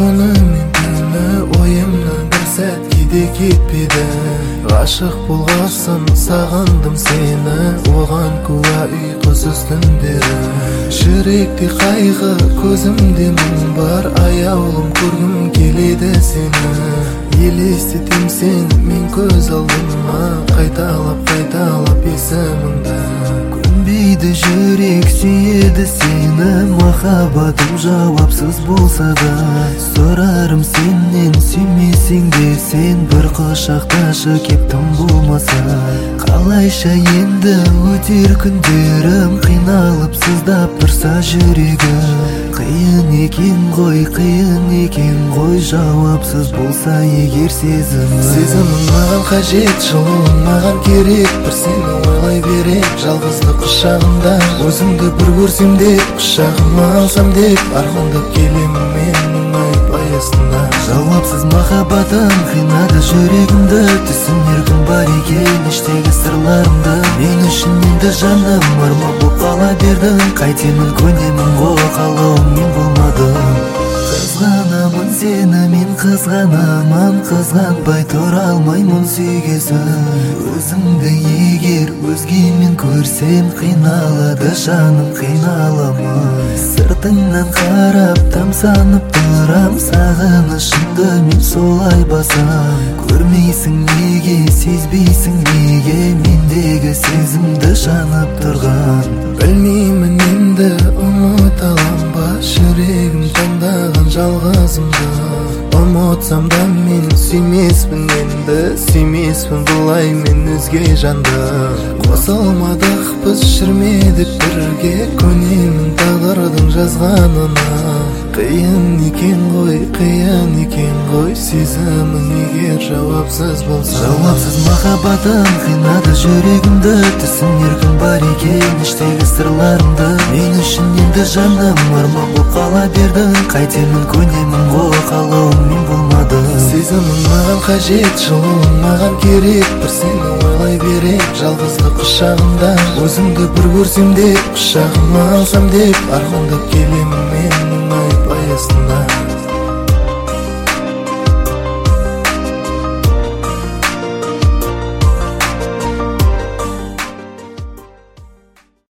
күні мен түні ойымнан бір сәт кейде кетпеді. Ғашық болғасын сағындым сені, оған куә ұйқысыз түндері. Жүректе қайғы, көзімде мұң бар, аяулым көргім келеді сені. Елестетем сен мен көз алдыма, қайталап есіміңді. Көнбейді жүрек, сүйеді сені, махаббатым жауапсыз болса да. Сұрарым сенен, сүймесең де сен бір құшақташы кеп тым болмаса. Қалайша енді өтер күндерім, қиналып сыздап тұрса жүрегім. Қиын екен ғой, жауапсыз болса егер сезімім. Сезімің маған қажет, жылуың маған керек, бір сені ойлай берем жалғыздық құшағында. Өзіңді бір көрсем деп, құшағыма алсам деп, армандап келемін мен мұңайып аясында. Жауапсыз махаббатым қинады жүрегімді, түсінер күн бар екен іштегі сырларымды. Мен үшін енді жаным арман боп қала бердің, қайтемін көнемін ғой қалауыңмен болмадым. Қызғанамын сені мен, қызғанамын, қызғанбай тұра алмаймын сүйгесін. Өзіңді егер өзгемен көрсем, қиналады жаным, қиналамын. Сыртыңнан қарап тамсанып тұрам, сағынышымды мен солай басам. Көрмейсің неге, сезбейсің неге, мендегі сезімді жанып тұрған. Білмеймін енді ұмыта алам ба, жүрегім таңдаған жалғызымды. Ұмытсам да мен сүймеспін енді, сүймеспін бұлай мен өзге жанды. Қосылмадық біз, жүрмедік бірге, көнемін тағдырдың жазғанына. Қиын екен ғой, сезімің егер жауапсыз болса. Жауапсыз махаббатым қинады жүрегімді, түсінер күн бар екен іштегі сырларымды. Мен үшін енді жаным арман боп қала бердің, қайтемін көнемін ғой қалауыңмен болмады. Сезімің маған қажет, жылуың маған керек, бір сені ойлай берем жалғыздық құшағында. Өзіңді бір көрсем деп, құшағыма алсам деп, армандап келемін